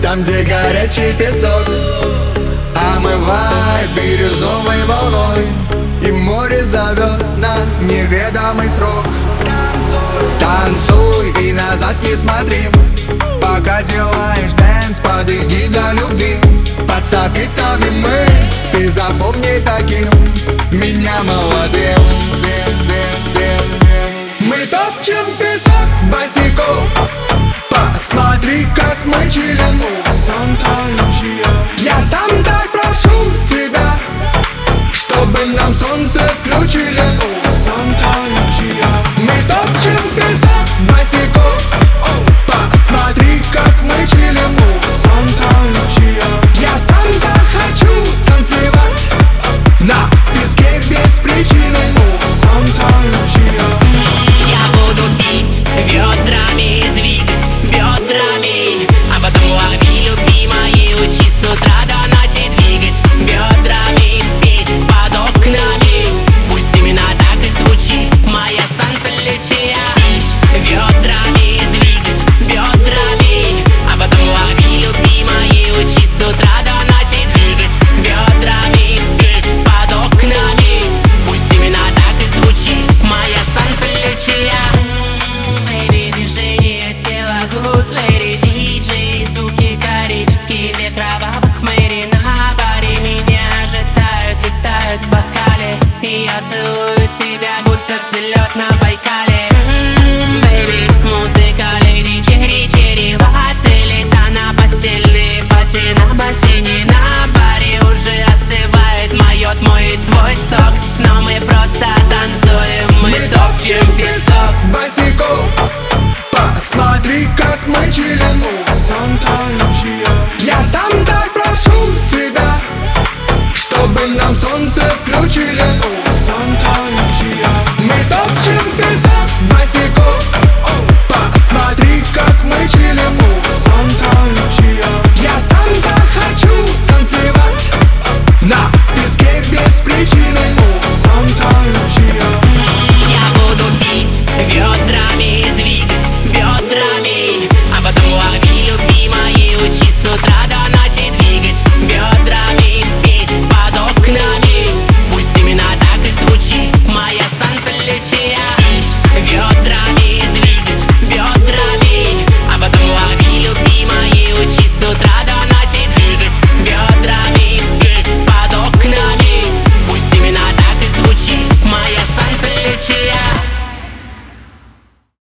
там, где горячий песок омывает бирюзовой волной, и море зовет на неведомый срок. Танцуй и назад не смотри, пока делаешь дэнс под эгидой любви. Под софитами мы, ты запомни таким меня молодым. Мы топчем песок босиком, посмотри, как мы чилим.